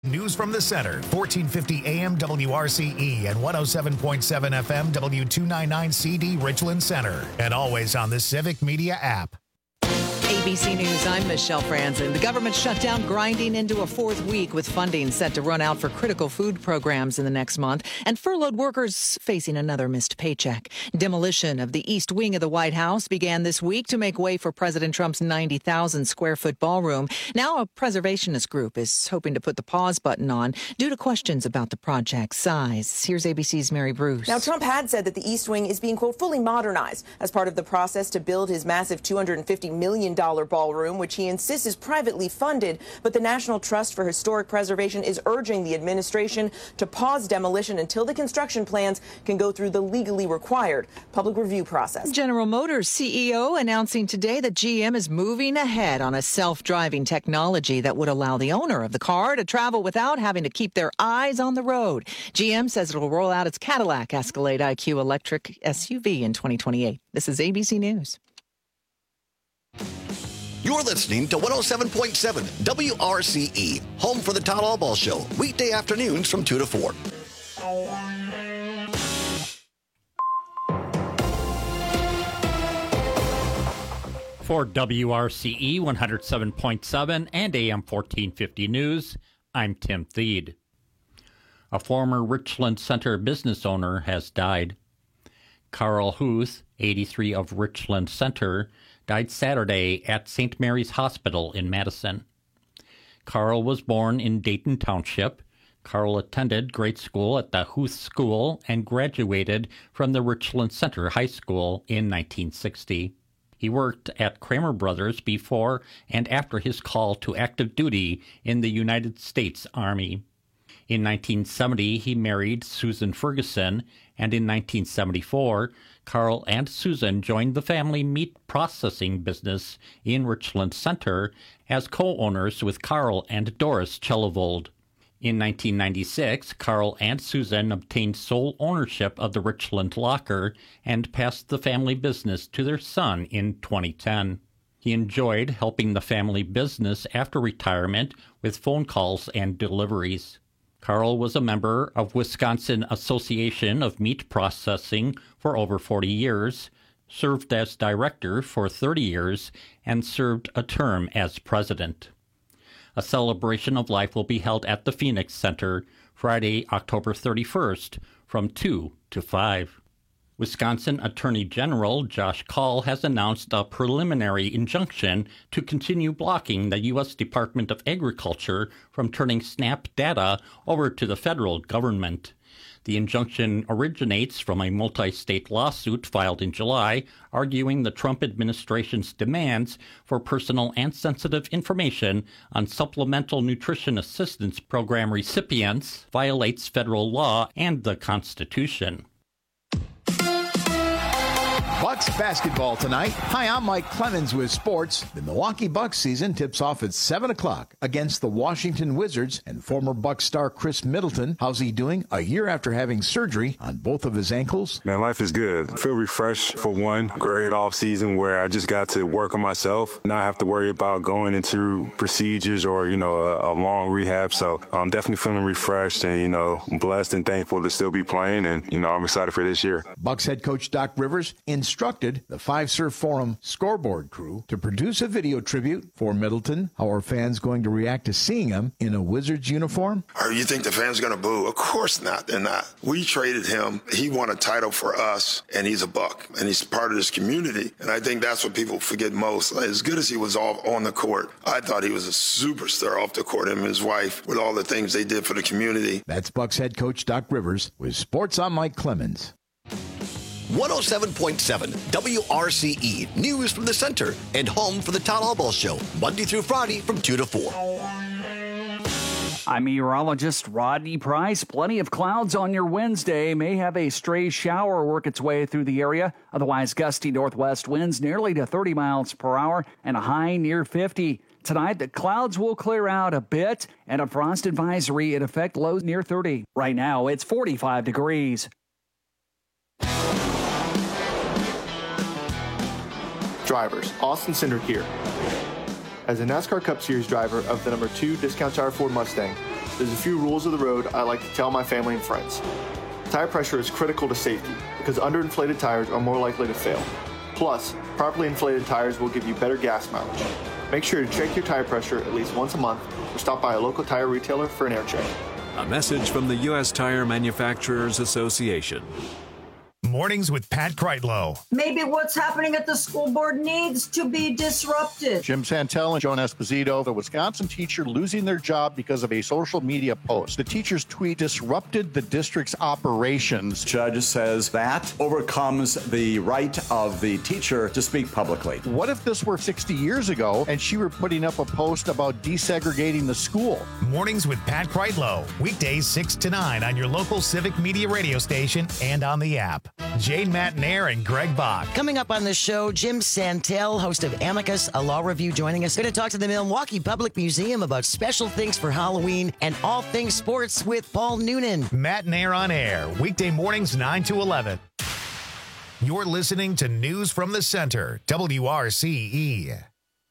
News from the center, 1450 AM WRCE and 107.7 FM W299CD Richland Center. And always on the Civic Media app. ABC News, I'm Michelle Franzen. The government shutdown grinding into a fourth week with funding set to run out for critical food programs in the next month, and furloughed workers facing another missed paycheck. Demolition of the east wing of the White House began this week to make way for President Trump's 90,000 square foot ballroom. Now a preservationist group is hoping to put the pause button on due to questions about the project's size. Here's ABC's Mary Bruce. Now, Trump had said that the east wing is being, quote, fully modernized as part of the process to build his massive $250 million ballroom, which he insists is privately funded. But the National Trust for Historic Preservation is urging the administration to pause demolition until the construction plans can go through the legally required public review process. General Motors CEO announcing today that GM is moving ahead on a self-driving technology that would allow the owner of the car to travel without having to keep their eyes on the road. GM says it will roll out its Cadillac Escalade IQ electric SUV in 2028. This is ABC News. You're listening to 107.7 WRCE, home for the Todd Albaugh Show, weekday afternoons from 2 to 4. For WRCE 107.7 and AM 1450 News, I'm Tim Thede. A former Richland Center business owner has died. Carl Huth, 83 of Richland Center, died Saturday at St. Mary's Hospital in Madison. Carl was born in Dayton Township. Carl attended grade school at the Huth School and graduated from the Richland Center High School in 1960. He worked at Kramer Brothers before and after his call to active duty in the United States Army. In 1970, he married Susan Ferguson, and in 1974, Carl and Susan joined the family meat processing business in Richland Center as co-owners with Carl and Doris Chellevold. In 1996, Carl and Susan obtained sole ownership of the Richland Locker and passed the family business to their son in 2010. He enjoyed helping the family business after retirement with phone calls and deliveries. Carl was a member of Wisconsin Association of Meat Processing for over 40 years, served as director for 30 years, and served a term as president. A celebration of life will be held at the Phoenix Center Friday, October 31st from 2 to 5. Wisconsin Attorney General Josh Kaul has announced a preliminary injunction to continue blocking the U.S. Department of Agriculture from turning SNAP data over to the federal government. The injunction originates from a multi-state lawsuit filed in July, arguing the Trump administration's demands for personal and sensitive information on Supplemental Nutrition Assistance Program recipients violates federal law and the Constitution. Bucks basketball tonight. Hi, I'm Mike Clemens with sports. The Milwaukee Bucks season tips off at 7 o'clock against the Washington Wizards and former Bucks star Chris Middleton. How's he doing a year after having surgery on both of his ankles? Man, life is good. I feel refreshed for one. Great off season where I just got to work on myself, not have to worry about going into procedures or, a long rehab. So I'm definitely feeling refreshed and, blessed and thankful to still be playing. And, I'm excited for this year. Bucks head coach Doc Rivers instructed the Five Surf Forum scoreboard crew to produce a video tribute for Middleton. How are fans going to react to seeing him in a Wizards uniform? Or you think the fans are going to boo? Of course not. They're not. We traded him. He won a title for us, and he's a Buck, and he's part of this community. And I think that's what people forget most. As good as he was off on the court, I thought he was a superstar off the court, him and his wife, with all the things they did for the community. That's Bucks head coach Doc Rivers with Sports. I'm Mike Clemens. 107.7 WRCE, news from the center and home for the Todd Albaugh Show, Monday through Friday from 2 to 4. I'm meteorologist Rodney Price. Plenty of clouds on your Wednesday. May have a stray shower work its way through the area. Otherwise, gusty northwest winds nearly to 30 miles per hour and a high near 50. Tonight, the clouds will clear out a bit and a frost advisory in effect, lows near 30. Right now, it's 45 degrees. Drivers, Austin Cindric here. As a NASCAR Cup Series driver of the number 2 Discount Tire Ford Mustang, there's a few rules of the road I like to tell my family and friends. Tire pressure is critical to safety because underinflated tires are more likely to fail. Plus, properly inflated tires will give you better gas mileage. Make sure to check your tire pressure at least once a month or stop by a local tire retailer for an air check. A message from the U.S. Tire Manufacturers Association. Mornings with Pat Kreitlow. Maybe what's happening at the school board needs to be disrupted. Jim Santel and Joan Esposito, the Wisconsin teacher losing their job because of a social media post. The teacher's tweet disrupted the district's operations. Judge says that overcomes the right of the teacher to speak publicly. What if this were 60 years ago and she were putting up a post about desegregating the school? Mornings with Pat Kreitlow. Weekdays 6 to 9 on your local Civic Media radio station and on the app. Jane Matnair and Greg Bach. Coming up on the show, Jim Santel, host of Amicus, a law review, joining us. Going to talk to the Milwaukee Public Museum about special things for Halloween and all things sports with Paul Noonan. Matnair on air, weekday mornings 9 to 11. You're listening to News from the Center, WRCE.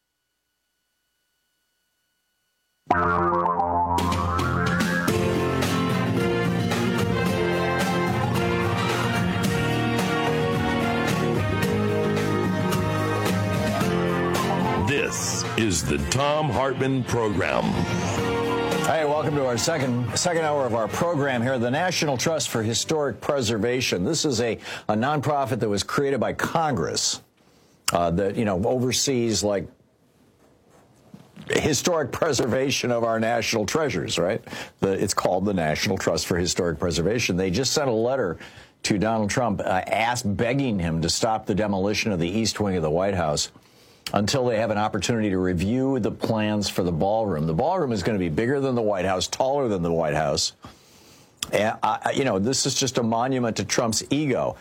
This is the Thom Hartmann Program. Hey, welcome to our second hour of our program here, the National Trust for Historic Preservation. This is a nonprofit that was created by Congress that, oversees, like, historic preservation of our national treasures, right? It's called the National Trust for Historic Preservation. They just sent a letter to Donald Trump begging him to stop the demolition of the East Wing of the White House until they have an opportunity to review the plans for the ballroom. The ballroom is going to be bigger than the White House, taller than the White House. And, this is just a monument to Trump's ego.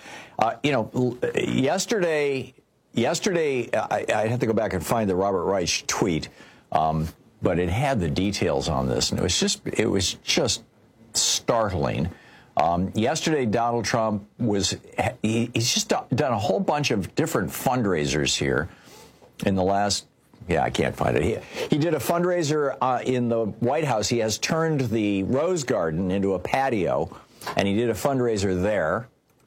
Yesterday, I have to go back and find the Robert Reich tweet, but it had the details on this, and it was just startling. Yesterday, Donald Trump he's just done a whole bunch of different fundraisers here. In the last, I can't find it. He did a fundraiser in the White House. He has turned the Rose Garden into a patio, and he did a fundraiser there,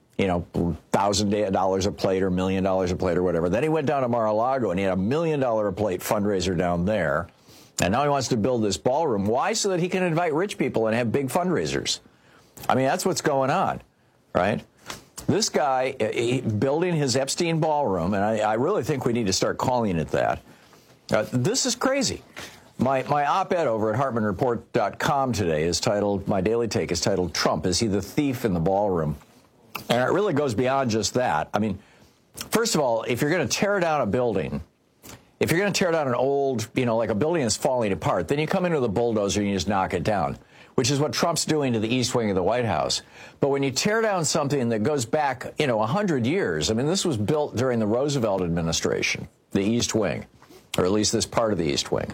$1,000 a plate or $1 million a plate or whatever. Then he went down to Mar-a-Lago, and he had $1 million a plate fundraiser down there. And now he wants to build this ballroom. Why? So that he can invite rich people and have big fundraisers. I mean, that's what's going on, right? This guy building his Epstein ballroom, and I really think we need to start calling it that. This is crazy. My op-ed over at HartmanReport.com today is titled, my daily take is titled, Trump, is he the thief in the ballroom? And it really goes beyond just that. I mean, first of all, if you're going to tear down a building, if you're going to tear down an old, like a building that's falling apart, then you come in with a bulldozer and you just knock it down, which is what Trump's doing to the East Wing of the White House. But when you tear down something that goes back, 100 years, I mean, this was built during the Roosevelt administration, the East Wing, or at least this part of the East Wing.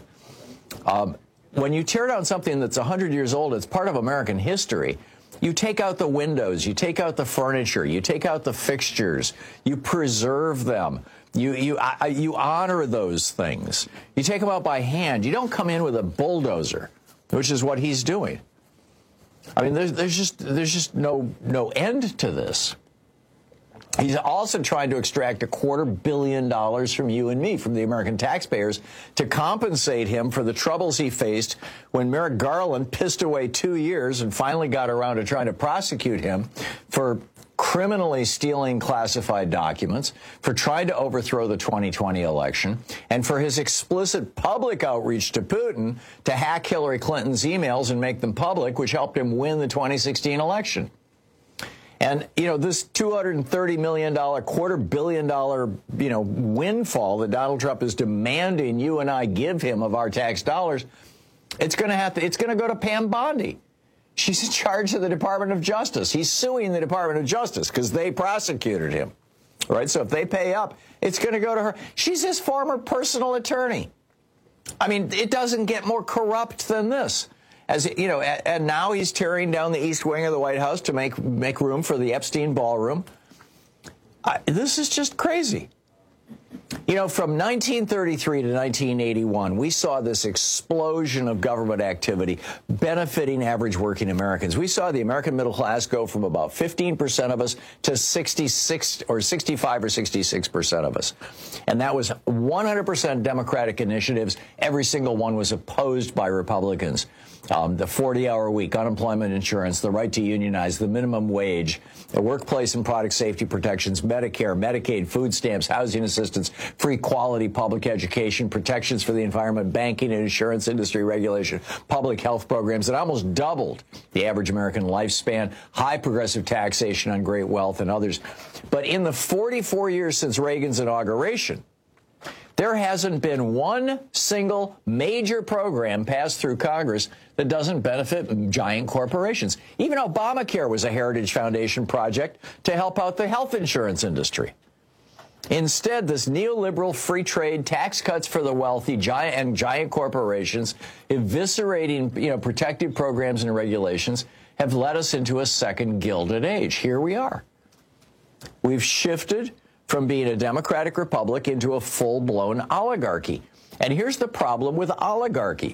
When you tear down something that's 100 years old, it's part of American history. You take out the windows, you take out the furniture, you take out the fixtures, you preserve them. You honor those things. You take them out by hand. You don't come in with a bulldozer, which is what he's doing. I mean, there's just no end to this. He's also trying to extract $250 million from you and me, from the American taxpayers, to compensate him for the troubles he faced when Merrick Garland pissed away 2 years and finally got around to trying to prosecute him for criminally stealing classified documents, for trying to overthrow the 2020 election, and for his explicit public outreach to Putin to hack Hillary Clinton's emails and make them public, which helped him win the 2016 election. And, this $230 million, $250 million, windfall that Donald Trump is demanding you and I give him of our tax dollars, it's going to go to Pam Bondi. She's in charge of the Department of Justice. He's suing the Department of Justice because they prosecuted him, right? So if they pay up, it's going to go to her. She's his former personal attorney. I mean, it doesn't get more corrupt than this. And now he's tearing down the East Wing of the White House to make room for the Epstein ballroom. This is just crazy. You know, from 1933 to 1981, we saw this explosion of government activity benefiting average working Americans. We saw the American middle class go from about 15% of us to 66 or 65 or 66% of us. And that was 100% Democratic initiatives. Every single one was opposed by Republicans. The 40-hour week, unemployment insurance, the right to unionize, the minimum wage, the workplace and product safety protections, Medicare, Medicaid, food stamps, housing assistance, free quality public education, protections for the environment, banking and insurance industry regulation, public health programs that almost doubled the average American lifespan, high progressive taxation on great wealth and others. But in the 44 years since Reagan's inauguration, there hasn't been one single major program passed through Congress that doesn't benefit giant corporations. Even Obamacare was a Heritage Foundation project to help out the health insurance industry. Instead, this neoliberal free trade, tax cuts for the wealthy, giant corporations, eviscerating, protective programs and regulations have led us into a second Gilded Age. Here we are. We've shifted from being a democratic republic into a full-blown oligarchy. And here's the problem with oligarchy.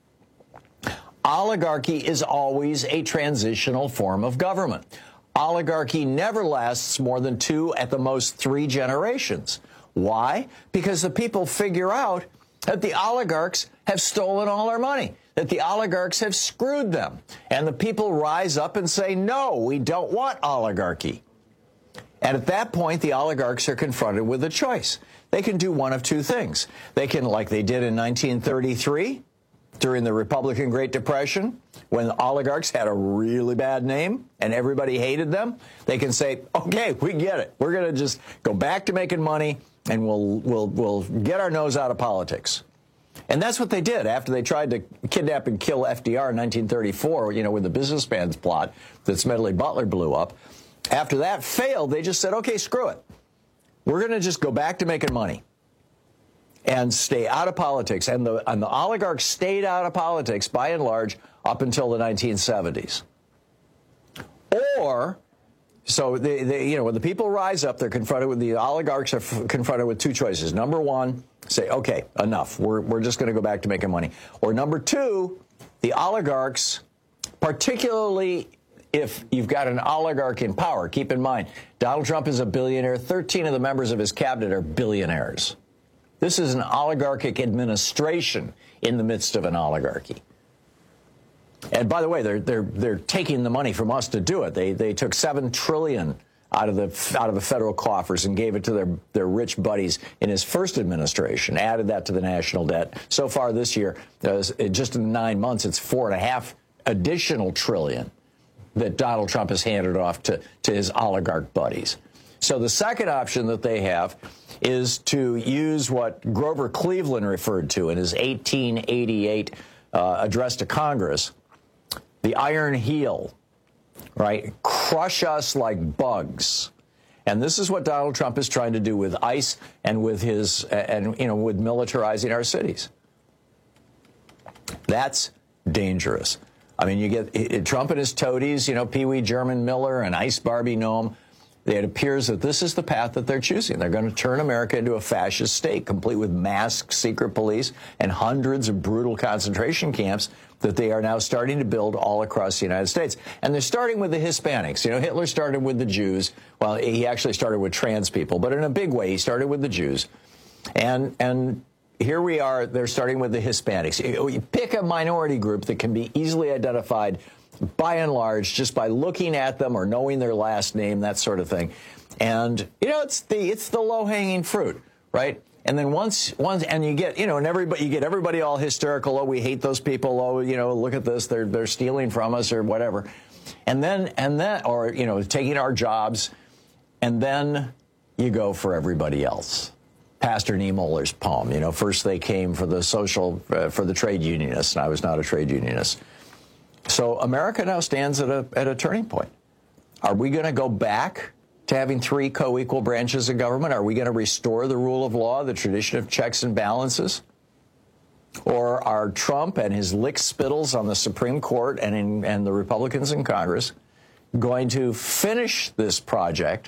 Oligarchy is always a transitional form of government. Oligarchy never lasts more than 2, at the most 3 generations. Why? Because the people figure out that the oligarchs have stolen all our money, that the oligarchs have screwed them. And the people rise up and say, no, we don't want oligarchy. And at that point, the oligarchs are confronted with a choice. They can do one of two things. They can, like they did in 1933, during the Republican Great Depression, when the oligarchs had a really bad name and everybody hated them, they can say, okay, we get it. We're going to just go back to making money, and we'll get our nose out of politics. And that's what they did after they tried to kidnap and kill FDR in 1934, with the businessman's plot that Smedley Butler blew up. After that failed, they just said, okay, screw it. We're going to just go back to making money and stay out of politics. And the oligarchs stayed out of politics, by and large, up until the 1970s. Or, so when the people rise up, the oligarchs are confronted with two choices. Number one, say, okay, enough. We're just going to go back to making money. Or number two, the oligarchs, particularly if you've got an oligarch in power, keep in mind, Donald Trump is a billionaire. 13 of the members of his cabinet are billionaires. This is an oligarchic administration in the midst of an oligarchy. And by the way, they're taking the money from us to do it. They took $7 trillion out of the federal coffers and gave it to their rich buddies in his first administration, added that to the national debt. So far this year, just in 9 months, it's $4.5 additional trillion that Donald Trump has handed off to his oligarch buddies. So the second option that they have is to use what Grover Cleveland referred to in his 1888 address to Congress, the iron heel, right? Crush us like bugs. And this is what Donald Trump is trying to do with ICE and with with militarizing our cities. That's dangerous. I mean, you get Trump and his toadies, Pee Wee German Miller and Ice Barbie Noam. It appears that this is the path that they're choosing. They're going to turn America into a fascist state, complete with masked secret police and hundreds of brutal concentration camps that they are now starting to build all across the United States. And they're starting with the Hispanics. Hitler started with the Jews. Well, he actually started with trans people, but in a big way, he started with the Jews. And here we are, they're starting with the Hispanics. You pick a minority group that can be easily identified by and large just by looking at them or knowing their last name, that sort of thing. And, it's the low-hanging fruit, right? And then once and you get, you get everybody all hysterical. Oh, we hate those people. Oh, look at this. They're stealing from us or whatever. And then, or, taking our jobs. And then you go for everybody else. Pastor Niemöller's poem, first they came for the trade unionists, and I was not a trade unionist. So America now stands at a turning point. Are we going to go back to having 3 co-equal branches of government? Are we going to restore the rule of law, the tradition of checks and balances? Or are Trump and his lick-spittles on the Supreme Court and the Republicans in Congress going to finish this project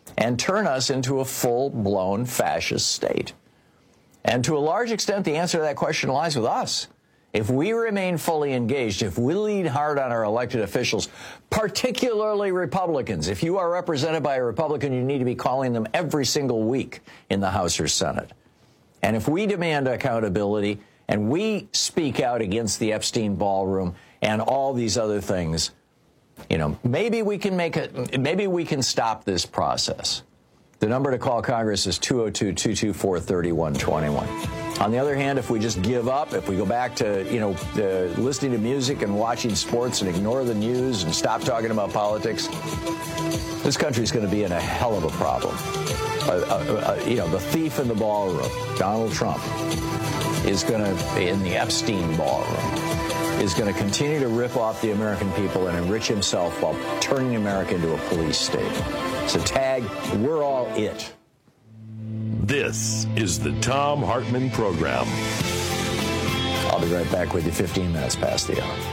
and turn us into a full-blown fascist state? And to a large extent, the answer to that question lies with us. If we remain fully engaged, if we lean hard on our elected officials, particularly Republicans, if you are represented by a Republican, you need to be calling them every single week in the House or Senate. And if we demand accountability and we speak out against the Epstein ballroom and all these other things, you know, maybe we can stop this process. The number to call Congress is 202-224-3121. On the other hand, if we just give up, if we go back to, listening to music and watching sports and ignore the news and stop talking about politics, this country's going to be in a hell of a problem. The thief in the ballroom, Donald Trump, is going to, in the Epstein ballroom, is going to continue to rip off the American people and enrich himself while turning America into a police state. So tag, we're all it. This is the Thom Hartmann Program. I'll be right back with you 15 minutes past the hour.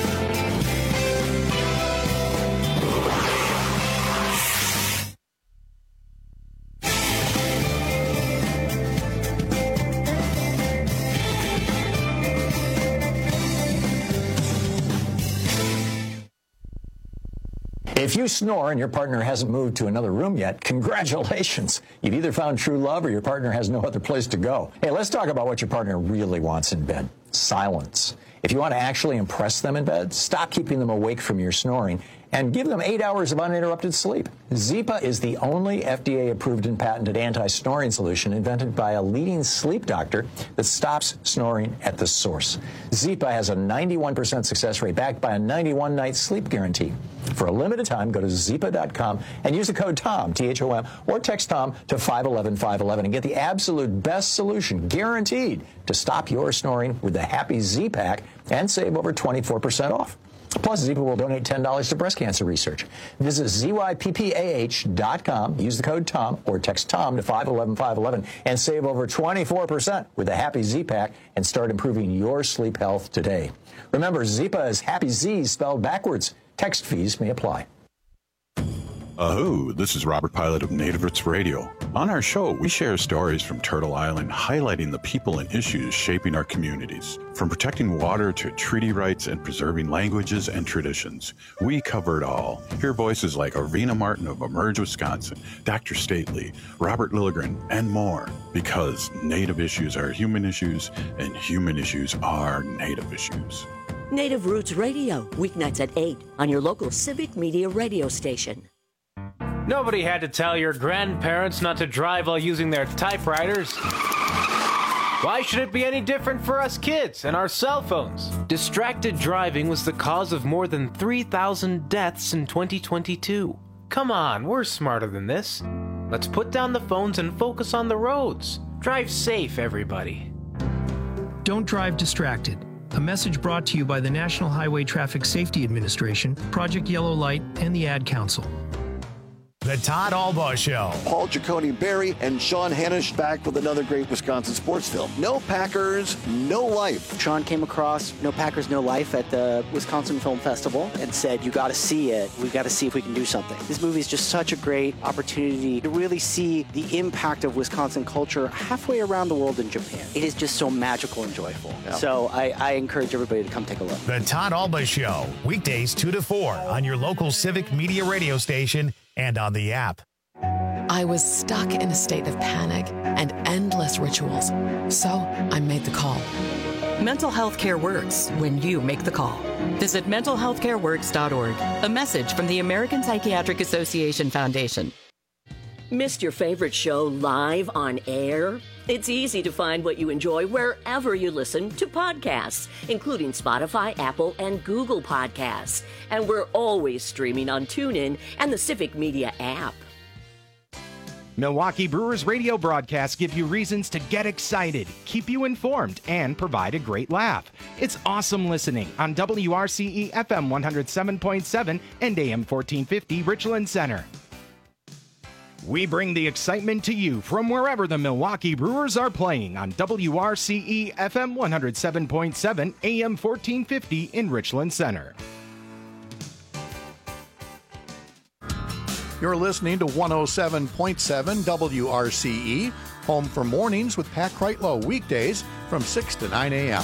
If you snore and your partner hasn't moved to another room yet, congratulations. You've either found true love or your partner has no other place to go. Hey, let's talk about what your partner really wants in bed. Silence. If you want to actually impress them in bed, stop keeping them awake from your snoring and give them 8 hours of uninterrupted sleep. Zipa is the only FDA-approved and patented anti-snoring solution invented by a leading sleep doctor that stops snoring at the source. Zipa has a 91% success rate backed by a 91-night sleep guarantee. For a limited time, go to Zipa.com and use the code TOM, T-H-O-M, or text TOM to 511-511 and get the absolute best solution, guaranteed, to stop your snoring with the Happy Z-Pack and save over 24% off. Plus, Zipa will donate $10 to breast cancer research. Visit ZYPPAH.com, use the code TOM, or text TOM to 511-511 and save over 24% with the Happy Z-Pack and start improving your sleep health today. Remember, Zipa is Happy Z spelled backwards. Text fees may apply. This is Robert Pilot of Native Roots Radio. On our show, we share stories from Turtle Island highlighting the people and issues shaping our communities. From protecting water to treaty rights and preserving languages and traditions, we cover it all. Hear voices like Arvina Martin of Emerge, Wisconsin, Dr. Stately, Robert Lilligren, and more. Because Native issues are human issues, and human issues are Native issues. Native Roots Radio, weeknights at 8 on your local Civic Media radio station. Nobody had to tell your grandparents not to drive while using their typewriters. Why should it be any different for us kids and our cell phones? Distracted driving was the cause of more than 3,000 deaths in 2022. Come on, we're smarter than this. Let's put down the phones and focus on the roads. Drive safe, everybody. Don't drive distracted. A message brought to you by the National Highway Traffic Safety Administration, Project Yellow Light, and the Ad Council. The Todd Albaugh Show. Paul Giacone-Berry and Sean Hanisch back with another great Wisconsin sports film. No Packers, No Life. Sean came across No Packers, No Life at the Wisconsin Film Festival and said, you got to see it. We got to see if we can do something. This movie is just such a great opportunity to really see the impact of Wisconsin culture halfway around the world in Japan. It is just so magical and joyful. Yeah. So I encourage everybody to come take a look. The Todd Albaugh Show, weekdays 2 to 4 on your local Civic Media radio station and on the app. I was stuck in a state of panic and endless rituals. So I made the call. Mental health care works when you make the call. Visit mentalhealthcareworks.org. A message from the American Psychiatric Association Foundation. Missed your favorite show live on air? It's easy to find what you enjoy wherever you listen to podcasts, including Spotify, Apple, and Google Podcasts. And we're always streaming on TuneIn and the Civic Media app. Milwaukee Brewers radio broadcasts give you reasons to get excited, keep you informed, and provide a great laugh. It's awesome listening on WRCE FM 107.7 and AM 1450 Richland Center. We bring the excitement to you from wherever the Milwaukee Brewers are playing on WRCE FM 107.7 AM 1450 in Richland Center. You're listening to 107.7 WRCE, home for mornings with Pat Kreitlow, weekdays from 6 to 9 a.m.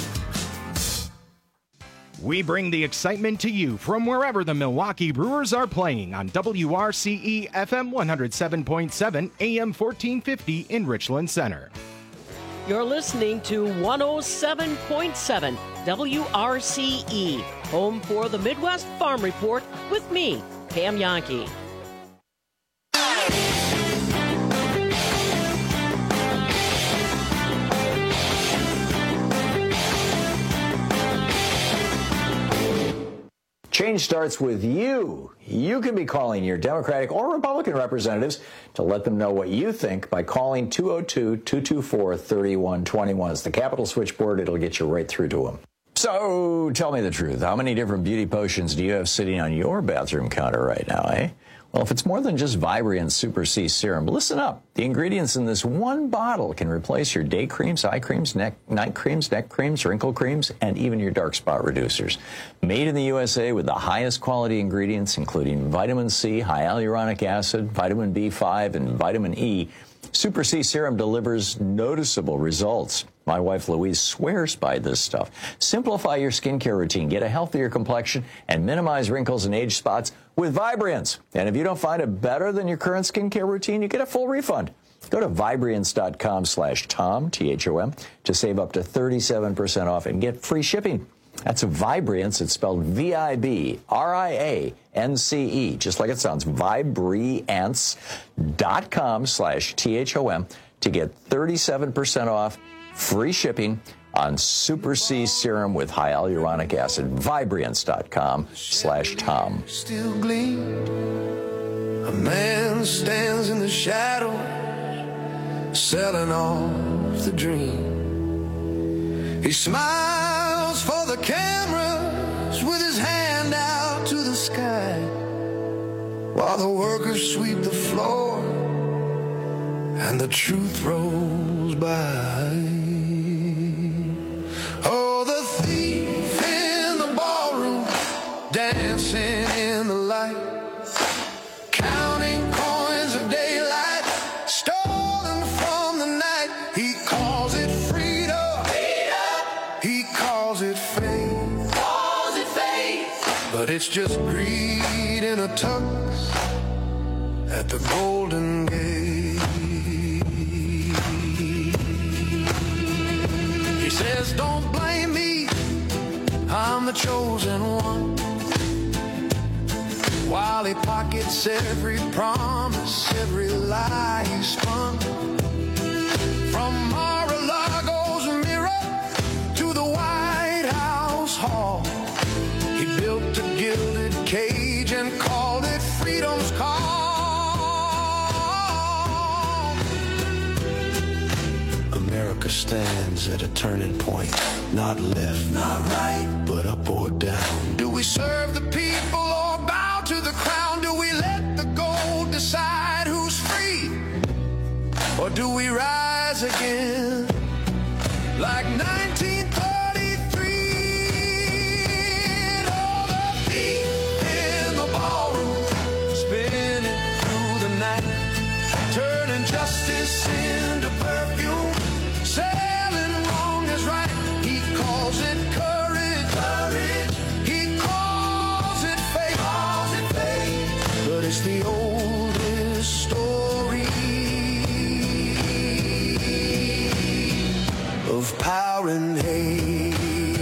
We bring the excitement to you from wherever the Milwaukee Brewers are playing on WRCE FM 107.7 AM 1450 in Richland Center. You're listening to 107.7 WRCE, home for the Midwest Farm Report with me, Pam Yankee. Change starts with you. You can be calling your Democratic or Republican representatives to let them know what you think by calling 202-224-3121. It's the Capitol switchboard. It'll get you right through to them. So tell me the truth. How many different beauty potions do you have sitting on your bathroom counter right now, eh? Well, if it's more than just Vibrant Super C Serum, listen up. The ingredients in this one bottle can replace your day creams, eye creams, night creams, neck creams, wrinkle creams, and even your dark spot reducers. Made in the USA with the highest quality ingredients, including vitamin C, high hyaluronic acid, vitamin B5, and vitamin E, Super C Serum delivers noticeable results. My wife Louise swears by this stuff. Simplify your skincare routine, get a healthier complexion, and minimize wrinkles and age spots with Vibrance. And if you don't find it better than your current skincare routine, you get a full refund. Go to Vibrance.com/Tom, T-H-O-M, to save up to 37% off and get free shipping. That's Vibrance. It's spelled V-I-B-R-I-A-N-C-E, just like it sounds, Vibrance.com/THOM to get 37% off, free shipping on Super C Serum with hyaluronic acid. Vibrance.com/Tom. Still gleam. A man stands in the shadow, selling off the dream. He smiles for the cameras with his hand out to the sky, while the workers sweep the floor and the truth rolls by. Oh, the thief in the ballroom, dancing in the light, counting coins of daylight, stolen from the night. He calls it freedom, he calls it faith, but it's just greed in a tux at the Golden Gate. He says, don't blame me, I'm the chosen one, while he pockets every promise, every lie he spun. From Mar-a-Lago's mirror to the White House hall, he built a gilded cage and called it freedom's call. America stands at a turning point, not left, not right, but up or down. Do we serve the people or bow to the crown? Do we let the gold decide who's free? Or do we rise again like 1933? Oh, the thief in the ballroom, spinning through the night, turning justice into perfume, selling wrong as right. He calls it courage, he calls it faith, but it's the oldest story of power and hate.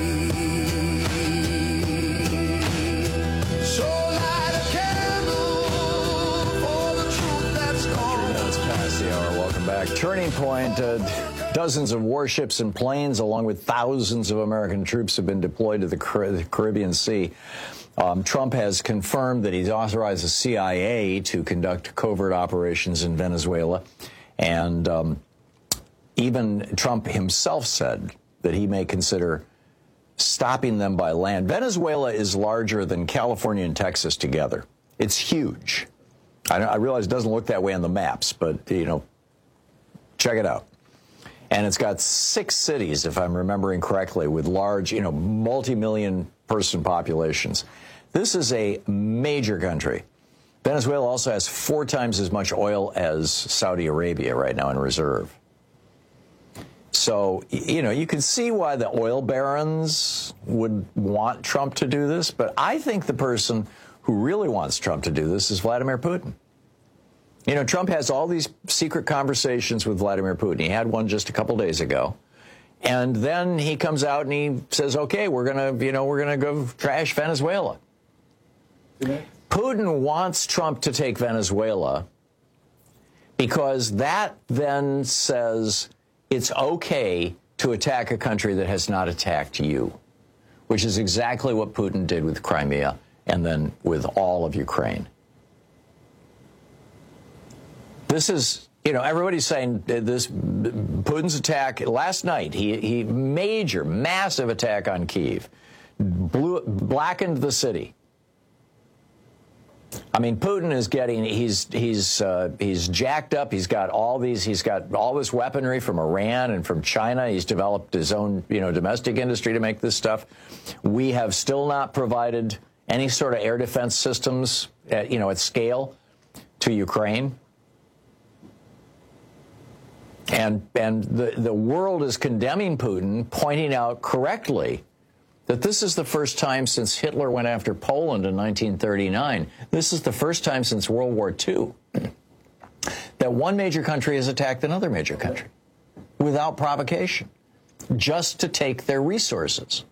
So light a candle for the truth that's gone. It's past the hour. Welcome back. Turning Point. Dozens of warships and planes, along with thousands of American troops, have been deployed to the Caribbean Sea. Trump has confirmed that he's authorized the CIA to conduct covert operations in Venezuela. And even Trump himself said that he may consider stopping them by land. Venezuela is larger than California and Texas together. It's huge. I realize it doesn't look that way on the maps, but, you know, check it out. And it's got 6 cities, if I'm remembering correctly, with large, you know, multi-million person populations. This is a major country. Venezuela also has 4 times as much oil as Saudi Arabia right now in reserve. So, you know, you can see why the oil barons would want Trump to do this, but I think the person who really wants Trump to do this is Vladimir Putin. You know, Trump has all these secret conversations with Vladimir Putin. He had one just a couple days ago. And then he comes out and he says, okay, we're going to go trash Venezuela. Putin wants Trump to take Venezuela because that then says it's okay to attack a country that has not attacked you, which is exactly what Putin did with Crimea and then with all of Ukraine. This is, you know, everybody's saying this Putin's attack last night, he major, massive attack on Kyiv, blackened the city. I mean, Putin is getting, he's jacked up. He's got all this weaponry from Iran and from China. He's developed his own, domestic industry to make this stuff. We have still not provided any sort of air defense systems at scale to Ukraine. And the world is condemning Putin, pointing out correctly that this is the first time since Hitler went after Poland in 1939. This is the first time since World War II that one major country has attacked another major country without provocation, just to take their resources.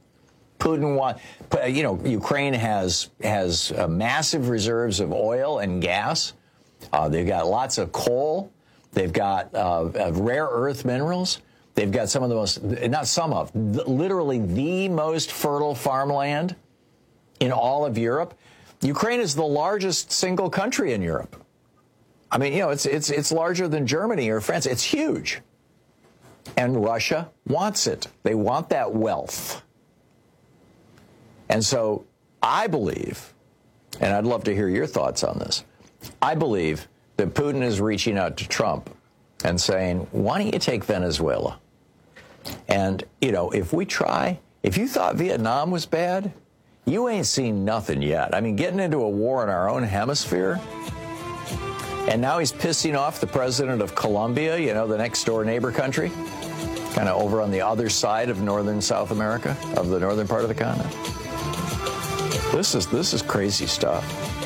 Ukraine has massive reserves of oil and gas. They've got lots of coal. They've got rare earth minerals. They've got some of the most, literally the most fertile farmland in all of Europe. Ukraine is the largest single country in Europe. I mean, it's larger than Germany or France. It's huge. And Russia wants it. They want that wealth. And so I believe, and I'd love to hear your thoughts on this, I believe that Putin is reaching out to Trump and saying, why don't you take Venezuela? And, if you thought Vietnam was bad, you ain't seen nothing yet. I mean, getting into a war in our own hemisphere, and now he's pissing off the president of Colombia, the next door neighbor country, kind of over on the other side of northern South America, of the northern part of the continent. This is crazy stuff.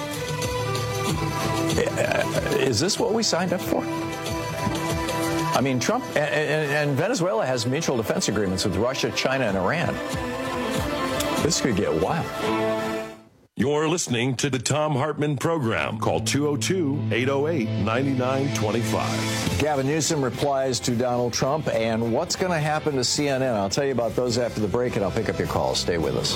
Is this what we signed up for? I mean, Trump and Venezuela has mutual defense agreements with Russia, China, and Iran. This could get wild. You're listening to the Thom Hartmann Program. Call 202-808-9925. Gavin Newsom replies to Donald Trump, and what's going to happen to CNN? I'll tell you about those after the break, and I'll pick up your calls. Stay with us.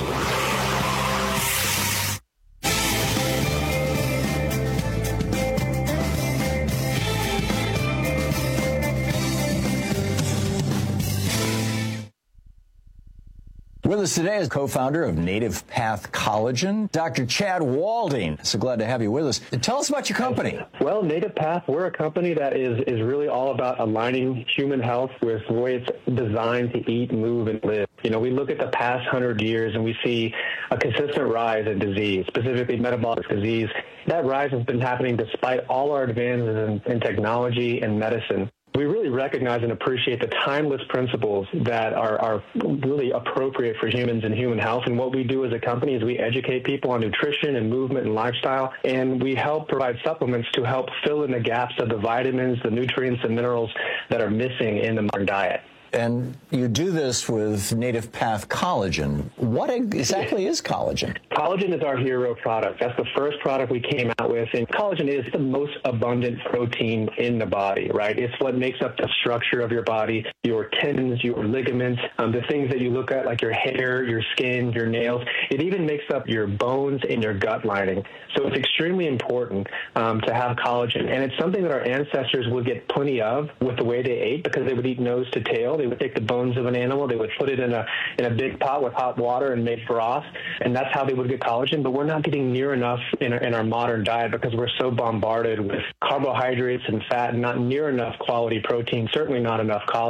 With us today is co-founder of Native Path Collagen, Dr. Chad Walding. So glad to have you with us. Tell us about your company. Well, Native Path, we're a company that is really all about aligning human health with the way it's designed to eat, move, and live. We look at the past 100 years and we see a consistent rise in disease, specifically metabolic disease. That rise has been happening despite all our advances in technology and medicine. We really recognize and appreciate the timeless principles that are really appropriate for humans and human health. And what we do as a company is we educate people on nutrition and movement and lifestyle, and we help provide supplements to help fill in the gaps of the vitamins, the nutrients, and minerals that are missing in the modern diet. And you do this with Native Path Collagen. What exactly is collagen? Collagen is our hero product. That's the first product we came out with. And collagen is the most abundant protein in the body, right? It's what makes up the structure of your body, your tendons, your ligaments, the things that you look at like your hair, your skin, your nails. It even makes up your bones and your gut lining. So it's extremely important to have collagen. And it's something that our ancestors would get plenty of with the way they ate, because they would eat nose to tail. They would take the bones of an animal, they would put it in a big pot with hot water and make broth, and that's how they would get collagen. But we're not getting near enough in our modern diet because we're so bombarded with carbohydrates and fat, and not near enough quality protein, certainly not enough collagen.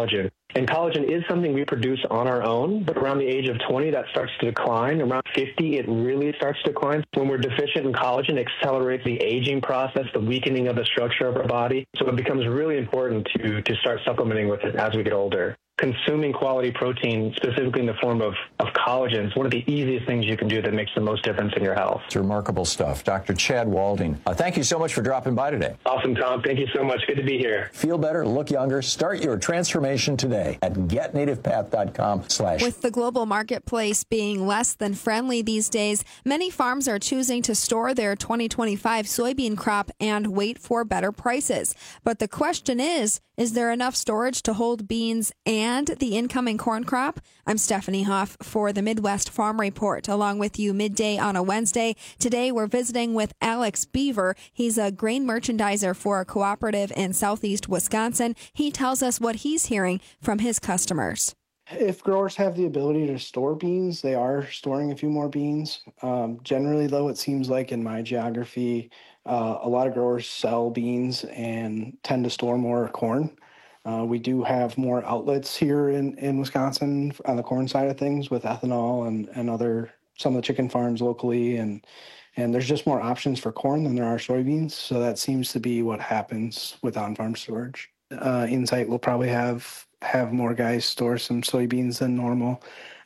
And collagen is something we produce on our own, but around the age of 20, that starts to decline. Around 50, it really starts to decline. When we're deficient in collagen, it accelerates the aging process, the weakening of the structure of our body. So it becomes really important to start supplementing with it as we get older. Consuming quality protein, specifically in the form of collagen, is one of the easiest things you can do that makes the most difference in your health. It's remarkable stuff. Dr. Chad Walding, thank you so much for dropping by today. Awesome, Tom. Thank you so much. Good to be here. Feel better, look younger. Start your transformation today at getnativepath.com/. With the global marketplace being less than friendly these days, many farms are choosing to store their 2025 soybean crop and wait for better prices. But the question is there enough storage to hold beans and the incoming corn crop? I'm Stephanie Hoff for the Midwest Farm Report, along with you midday on a Wednesday. Today we're visiting with Alex Beaver. He's a grain merchandiser for a cooperative in southeast Wisconsin. He tells us what he's hearing from his customers. If growers have the ability to store beans, they are storing a few more beans. Generally, though, it seems like in my geography, a lot of growers sell beans and tend to store more corn. We do have more outlets here in Wisconsin on the corn side of things with ethanol and other some of the chicken farms locally, and there's just more options for corn than there are soybeans. So that seems to be what happens with on-farm storage. Insight will probably have more guys store some soybeans than normal.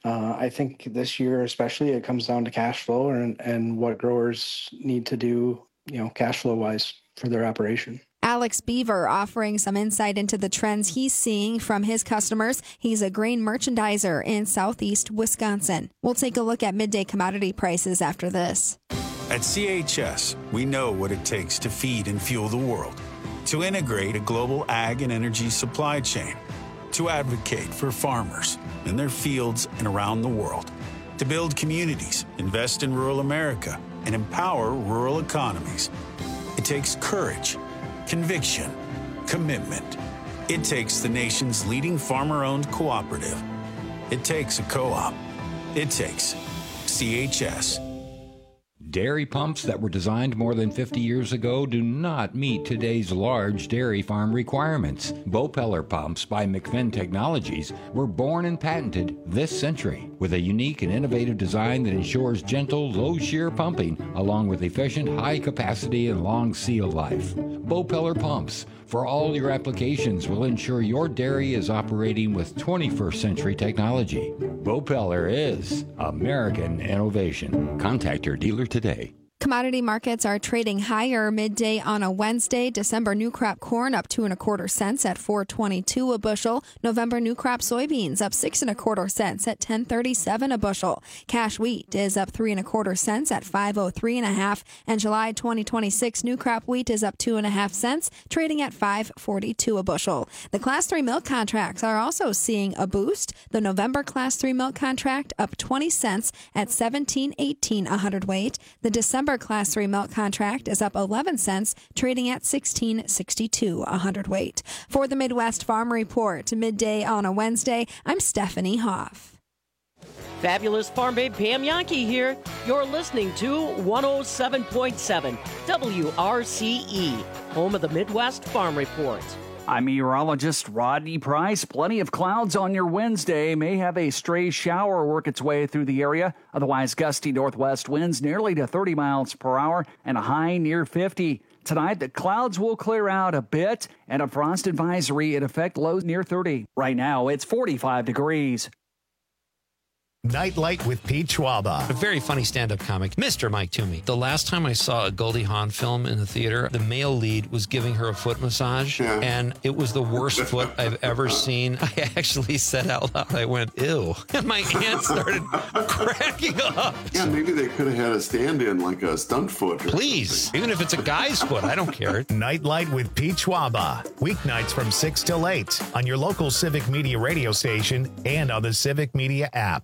I think this year especially it comes down to cash flow and what growers need to do, cash flow wise for their operation. Alex Beaver offering some insight into the trends he's seeing from his customers. He's a grain merchandiser in southeast Wisconsin. We'll take a look at midday commodity prices after this. At CHS, we know what it takes to feed and fuel the world, to integrate a global ag and energy supply chain, to advocate for farmers in their fields and around the world, to build communities, invest in rural America, and empower rural economies. It takes courage, conviction, commitment. It takes the nation's leading farmer-owned cooperative. It takes a co-op. It takes CHS. Dairy pumps that were designed more than 50 years ago do not meet today's large dairy farm requirements. Bopeller pumps by McFinn Technologies were born and patented this century with a unique and innovative design that ensures gentle, low-shear pumping along with efficient, high capacity and long seal life. Bopeller pumps for all your applications will ensure your dairy is operating with 21st century technology. Bopeller is American innovation. Contact your dealer today. Commodity markets are trading higher midday on a Wednesday. December new crop corn up 2 1/4 cents at $4.22 a bushel. November new crop soybeans up 6 1/4 cents at $10.37 a bushel. Cash wheat is up 3 1/4 cents at $5.03 1/2. And July 2026 new crop wheat is up 2 1/2 cents, trading at $5.42 a bushel. The Class 3 milk contracts are also seeing a boost. The November Class 3 milk contract up 20 cents at $17.18 a hundredweight. The December Class 3 milk contract is up 11 cents, trading at $16.62 a hundredweight. For the Midwest Farm Report, midday on a Wednesday, I'm Stephanie Hoff. Fabulous Farm Babe Pam Yankee here. You're listening to 107.7 WRCE, home of the Midwest Farm Report. I'm meteorologist Rodney Price. Plenty of clouds on your Wednesday. May have a stray shower work its way through the area. Otherwise, gusty northwest winds nearly to 30 miles per hour and a high near 50. Tonight, the clouds will clear out a bit and a frost advisory in effect, lows near 30. Right now, it's 45 degrees. Nightlight with Pete Schwaba. A very funny stand-up comic, Mr. Mike Toomey. The last time I saw a Goldie Hawn film in the theater, the male lead was giving her a foot massage, and it was the worst foot I've ever seen. I actually said out loud, I went, ew. And my aunt started cracking up. Yeah, maybe they could have had a stand-in, like a stunt foot. Please, even if it's a guy's foot, I don't care. Nightlight with Pete Schwaba. Weeknights from 6 till 8 on your local Civic Media radio station and on the Civic Media app.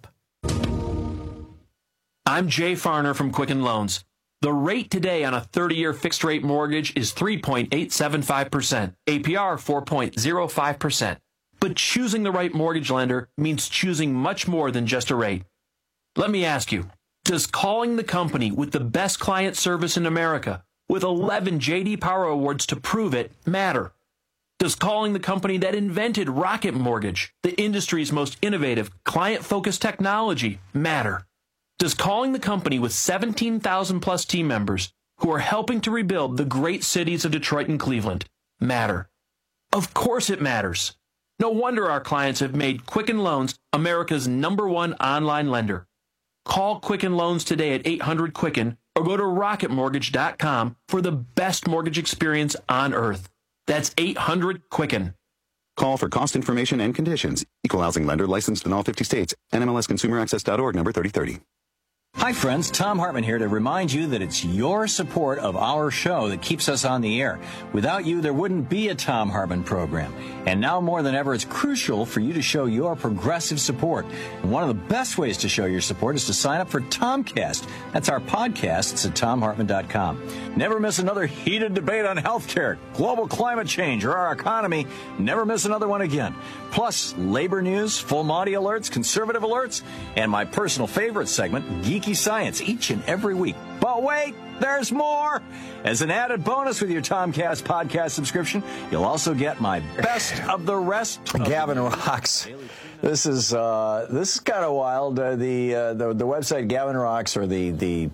I'm Jay Farner from Quicken Loans. The rate today on a 30-year fixed-rate mortgage is 3.875%, APR 4.05%. But choosing the right mortgage lender means choosing much more than just a rate. Let me ask you, does calling the company with the best client service in America, with 11 J.D. Power Awards to prove it, matter? Does calling the company that invented Rocket Mortgage, the industry's most innovative, client-focused technology, matter? Does calling the company with 17,000 plus team members who are helping to rebuild the great cities of Detroit and Cleveland matter? Of course it matters. No wonder our clients have made Quicken Loans America's #1 online lender. Call Quicken Loans today at 800-QUICKEN or go to rocketmortgage.com for the best mortgage experience on earth. That's 800-QUICKEN. Call for cost information and conditions. Equal housing lender licensed in all 50 states. NMLSConsumerAccess.org number 3030. Hi, friends. Tom Hartman here to remind you that it's your support of our show that keeps us on the air. Without you, there wouldn't be a Tom Hartman program. And now more than ever, it's crucial for you to show your progressive support. And one of the best ways to show your support is to sign up for Tomcast. That's our podcast. It's at TomHartman.com. Never miss another heated debate on healthcare, global climate change, or our economy. Never miss another one again. Plus, labor news, full Monty alerts, conservative alerts, and my personal favorite segment, Geeky Science, each and every week. But wait, there's more! As an added bonus with your Tomcast podcast subscription, you'll also get my best of the rest. Gavin Rocks. This is kind of wild. The website Gavin Rocks, or the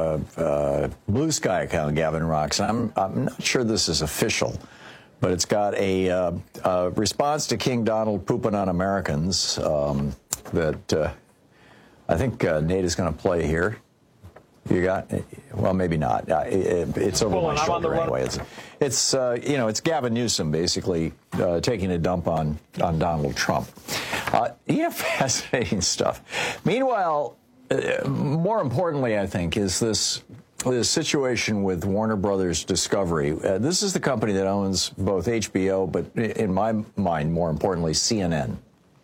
Blue Sky account Gavin Rocks. I'm not sure this is official, but it's got a response to King Donald pooping on Americans that I think Nate is going to play here. You got, well, maybe not. It's over my shoulder anyway. It's Gavin Newsom basically taking a dump on Donald Trump. Fascinating stuff. Meanwhile, more importantly, I think, is this situation with Warner Brothers Discovery. This is the company that owns both HBO, but in my mind, more importantly, CNN.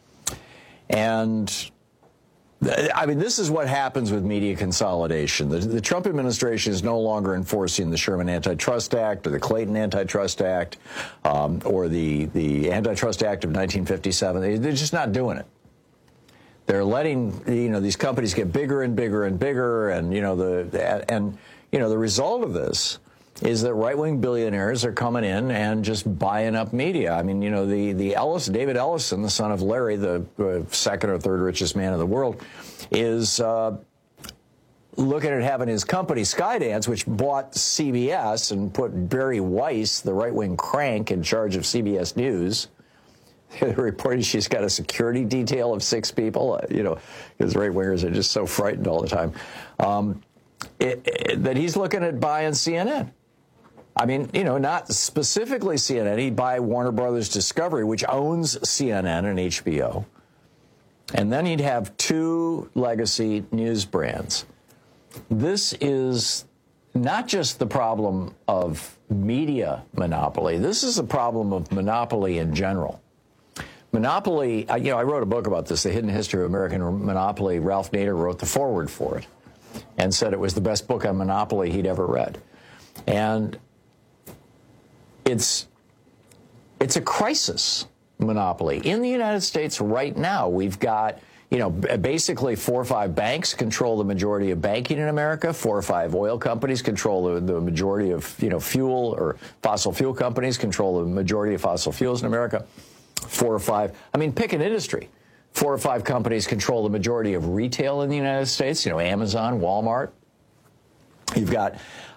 And I mean, this is what happens with media consolidation. The Trump administration is no longer enforcing the Sherman Antitrust Act or the Clayton Antitrust Act or the Antitrust Act of 1957. They're just not doing it. They're letting these companies get bigger and bigger and bigger, and the result of this is that right-wing billionaires are coming in and just buying up media. I mean, David Ellison, the son of Larry, the second or third richest man in the world, is looking at having his company Skydance, which bought CBS and put Barry Weiss, the right-wing crank, in charge of CBS News. The reporting she's got a security detail of 6 people, because right-wingers are just so frightened all the time, that he's looking at buying CNN. I mean, not specifically CNN. He'd buy Warner Brothers Discovery, which owns CNN and HBO. And then he'd have 2 legacy news brands. This is not just the problem of media monopoly. This is a problem of monopoly in general. Monopoly, I wrote a book about this, The Hidden History of American Monopoly. Ralph Nader wrote the foreword for it and said it was the best book on monopoly he'd ever read. And it's a crisis, monopoly. In the United States right now, we've got, basically 4 or 5 banks control the majority of banking in America. 4 or 5 oil companies control the majority of, fuel, or fossil fuel companies control the majority of fossil fuels in America. 4 or 5, pick an industry. 4 or 5 companies control the majority of retail in the United States, Amazon, Walmart. You've got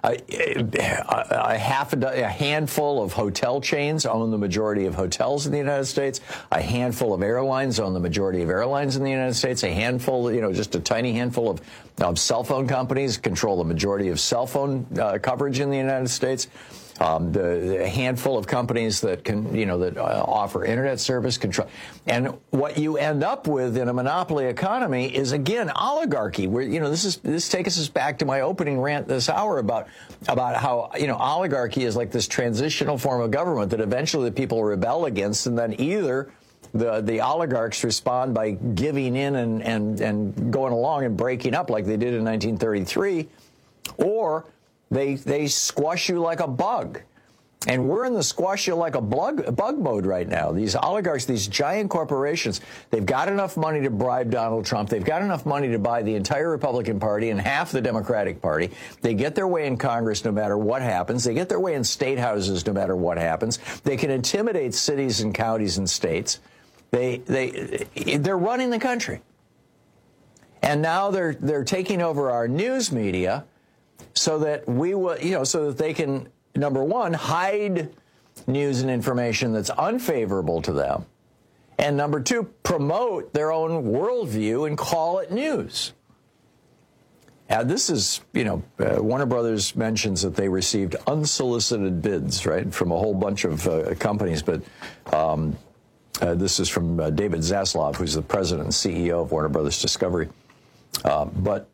a handful of hotel chains own the majority of hotels in the United States. A handful of airlines own the majority of airlines in the United States. A handful, just a tiny handful of cell phone companies control the majority of cell phone coverage in the United States. The handful of companies that can, that offer internet service control. And what you end up with in a monopoly economy is, again, oligarchy, where, this takes us back to my opening rant this hour about how, oligarchy is like this transitional form of government that eventually the people rebel against, and then either the oligarchs respond by giving in and going along and breaking up like they did in 1933, or they squash you like a bug. And we're in the squash you like a bug mode right now. These oligarchs, these giant corporations, they've got enough money to bribe Donald Trump. They've got enough money to buy the entire Republican Party and half the Democratic Party. They get their way in Congress no matter what happens. They get their way in state houses no matter what happens. They can intimidate cities and counties and states. They're running the country. And now they're taking over our news media so that we will, so that they can, number one, hide news and information that's unfavorable to them. And number two, promote their own worldview and call it news. This is, Warner Brothers mentions that they received unsolicited bids, right, from a whole bunch of companies. But this is from David Zaslav, who's the president and CEO of Warner Brothers Discovery. But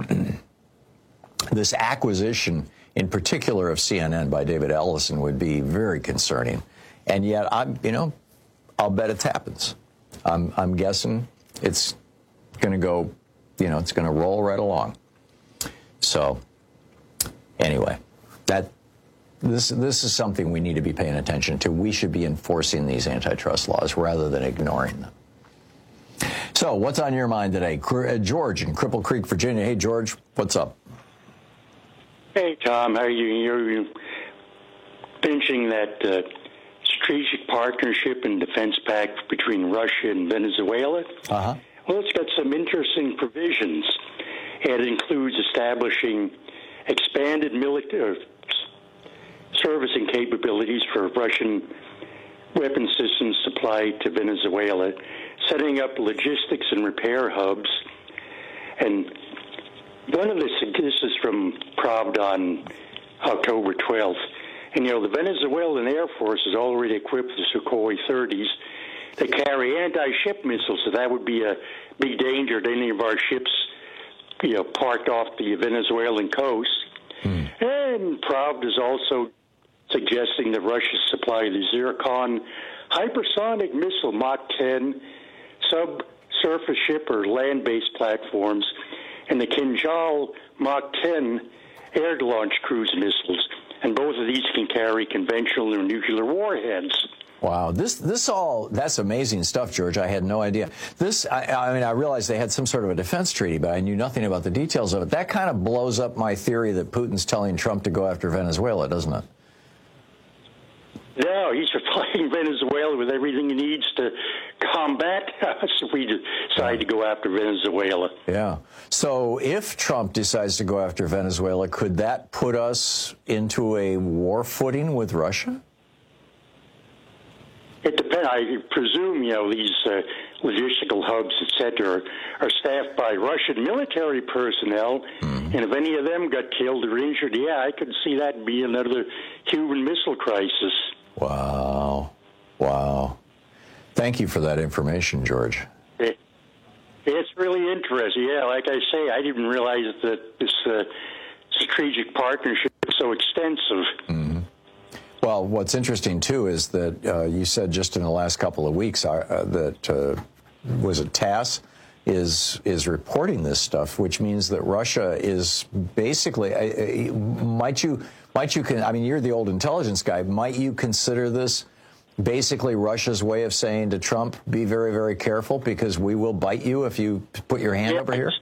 this acquisition, in particular of CNN by David Ellison, would be very concerning. And yet, I'll bet it happens. I'm guessing it's going to go, it's going to roll right along. So, anyway, this is something we need to be paying attention to. We should be enforcing these antitrust laws rather than ignoring them. So, what's on your mind today? George in Cripple Creek, Virginia. Hey, George, what's up? Hey, Tom, how are you? You're finishing that strategic partnership and defense pact between Russia and Venezuela. Uh-huh. Well, it's got some interesting provisions. It includes establishing expanded military servicing capabilities for Russian weapon systems supplied to Venezuela, setting up logistics and repair hubs. And one of this is from Pravda on October 12th. And, the Venezuelan Air Force is already equipped with Sukhoi 30s. They carry anti-ship missiles, so that would be a big danger to any of our ships, parked off the Venezuelan coast. And Pravda is also suggesting that Russia supply the Zircon hypersonic missile Mach 10 subsurface ship or land-based platforms and the Kinjal Mach 10 air-launched cruise missiles. And both of these can carry conventional or nuclear warheads. Wow, that's amazing stuff, George. I had no idea. I realized they had some sort of a defense treaty, but I knew nothing about the details of it. That kind of blows up my theory that Putin's telling Trump to go after Venezuela, doesn't it? No, he's supplying Venezuela with everything he needs to combat us if we decide to go after Venezuela. Yeah. So if Trump decides to go after Venezuela, could that put us into a war footing with Russia? It depends. I presume, these logistical hubs, et cetera, are staffed by Russian military personnel, and if any of them got killed or injured, I could see that be another Cuban Missile Crisis. Wow. Thank you for that information, George. It's really interesting. Yeah, like I say, I didn't realize that this strategic partnership is so extensive. Mm-hmm. Well, what's interesting, too, is that you said just in the last couple of weeks that, was it TASS, is reporting this stuff, which means that Russia is basically, you're the old intelligence guy, might you consider this basically Russia's way of saying to Trump, be very, very careful because we will bite you if you put your hand over here?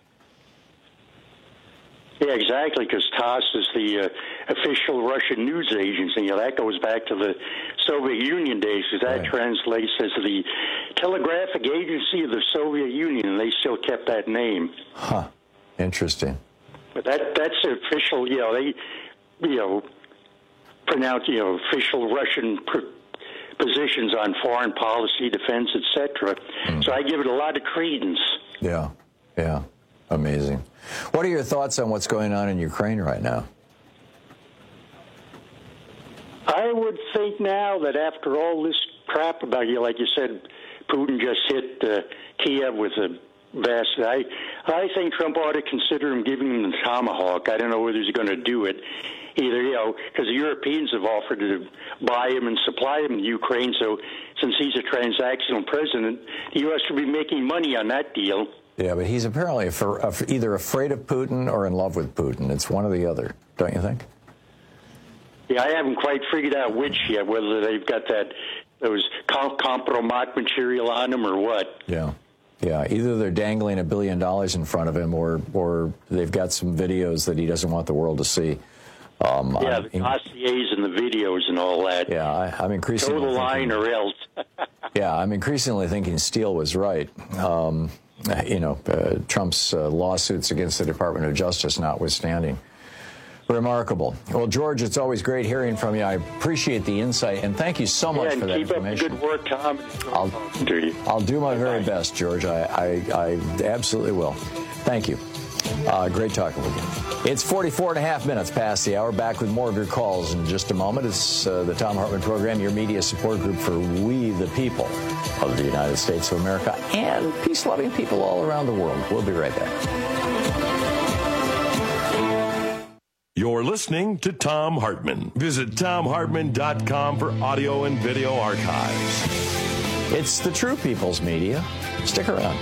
Yeah, exactly, because TASS is the official Russian news agency. That goes back to the Soviet Union days, because that translates as the Telegraphic Agency of the Soviet Union, and they still kept that name. Huh. Interesting. But that's official, they, pronounce, official Russian positions on foreign policy, defense, etc. So I give it a lot of credence. Yeah. Amazing. What are your thoughts on what's going on in Ukraine right now? I would think now that after all this crap about like you said, Putin just hit Kiev with a vast. I think Trump ought to consider him giving him the tomahawk. I don't know whether he's going to do it either, because the Europeans have offered to buy him and supply him to Ukraine. So since he's a transactional president, the U.S. should be making money on that deal. Yeah, but he's apparently either afraid of Putin or in love with Putin. It's one or the other, don't you think? Yeah, I haven't quite figured out which yet, whether they've got those compromat material on them or what. Yeah. Yeah, either they're dangling $1 billion in front of him or they've got some videos that he doesn't want the world to see. The dossiers and the videos and all that. Yeah, I'm increasingly Show the line or else. Yeah, I'm increasingly thinking Steele was right. Trump's lawsuits against the Department of Justice notwithstanding. Remarkable. Well, George, it's always great hearing from you. I appreciate the insight, and thank you so much for that information. Keep up the good work, Tom. I'll do my very best, George. I absolutely will. Thank you. Great talking with you. It's 44.5 minutes past the hour. Back with more of your calls in just a moment. It's the Thom Hartmann Program, your media support group for we the people of the United States of America and peace-loving people all around the world. We'll be right back. You're listening to Thom Hartmann. Visit ThomHartmann.com for audio and video archives. It's the true people's media. Stick around.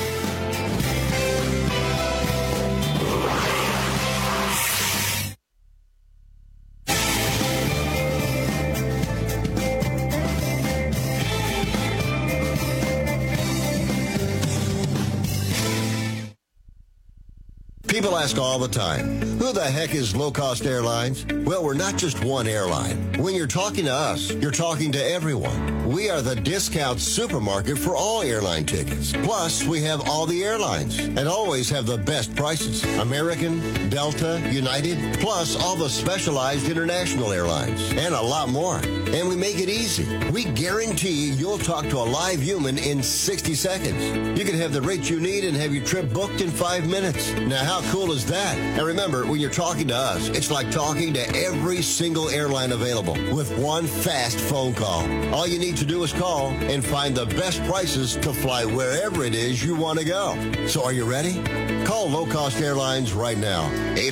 People ask all the time, who the heck is Low Cost Airlines? Well, we're not just one airline. When you're talking to us, you're talking to everyone. We are the discount supermarket for all airline tickets. Plus, we have all the airlines and always have the best prices. American, Delta, United, plus all the specialized international airlines and a lot more. And we make it easy. We guarantee you'll talk to a live human in 60 seconds. You can have the rate you need and have your trip booked in 5 minutes. Now, how cool is that? And remember, when you're talking to us, it's like talking to every single airline available with one fast phone call. All you need to do is call and find the best prices to fly wherever it is you want to go. So are you ready? Call Low Cost Airlines right now.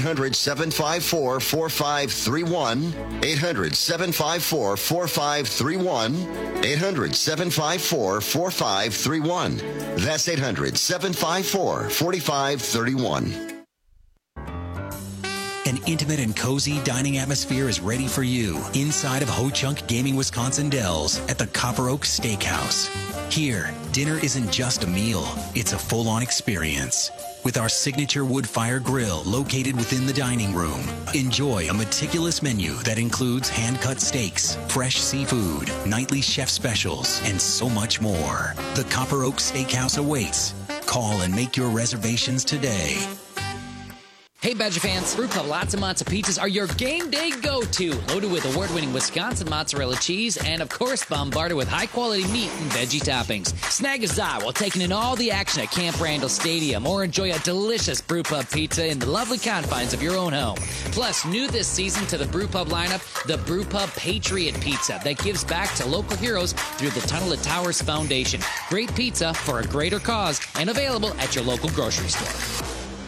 800-754-4531. 800-754-4531. 800-754-4531. That's 800-754-4531. An intimate and cozy dining atmosphere is ready for you inside of Ho Chunk Gaming Wisconsin Dells at the Copper Oak Steakhouse. Here, dinner isn't just a meal, it's a full-on experience. With our signature wood fire grill located within the dining room, enjoy a meticulous menu that includes hand-cut steaks, fresh seafood, nightly chef specials, and so much more. The Copper Oak Steakhouse awaits. Call and make your reservations today. Hey, Badger fans, Brew Pub Lots and Matzo Pizzas are your game day go-to. Loaded with award-winning Wisconsin mozzarella cheese and, of course, bombarded with high-quality meat and veggie toppings. Snag a za while taking in all the action at Camp Randall Stadium or enjoy a delicious Brew Pub pizza in the lovely confines of your own home. Plus, new this season to the Brew Pub lineup, the Brew Pub Patriot Pizza that gives back to local heroes through the Tunnel of Towers Foundation. Great pizza for a greater cause and available at your local grocery store.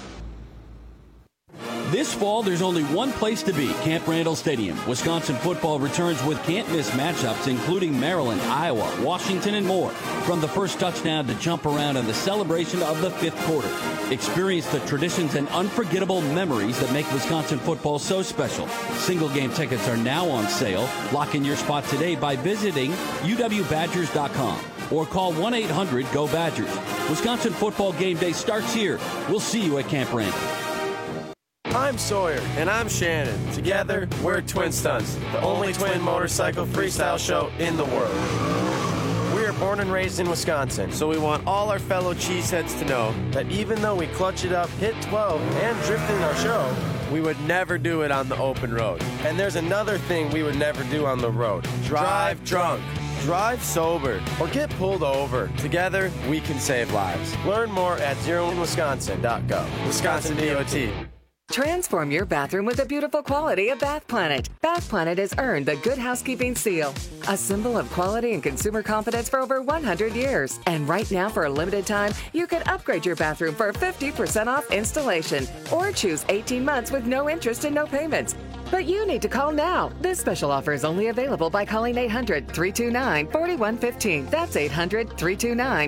This fall, there's only one place to be, Camp Randall Stadium. Wisconsin football returns with can't-miss matchups, including Maryland, Iowa, Washington, and more. From the first touchdown to jump around and the celebration of the fifth quarter. Experience the traditions and unforgettable memories that make Wisconsin football so special. Single-game tickets are now on sale. Lock in your spot today by visiting uwbadgers.com or call 1-800-GO-BADGERS. Wisconsin football game day starts here. We'll see you at Camp Randall. I'm Sawyer, and I'm Shannon. Together, we're Twin Stunts, the only twin motorcycle freestyle show in the world. We are born and raised in Wisconsin, so we want all our fellow cheeseheads to know that even though we clutch it up, hit 12, and drift in our show, we would never do it on the open road. And there's another thing we would never do on the road. Drive drunk. Drive sober or get pulled over. Together, we can save lives. Learn more at zeroinwisconsin.gov. Wisconsin DOT. Transform your bathroom with the beautiful quality of Bath Planet. Bath Planet has earned the Good Housekeeping Seal, a symbol of quality and consumer confidence for over 100 years. And right now, for a limited time, you can upgrade your bathroom for 50% off installation or choose 18 months with no interest and no payments. But you need to call now. This special offer is only available by calling 800-329-4115. That's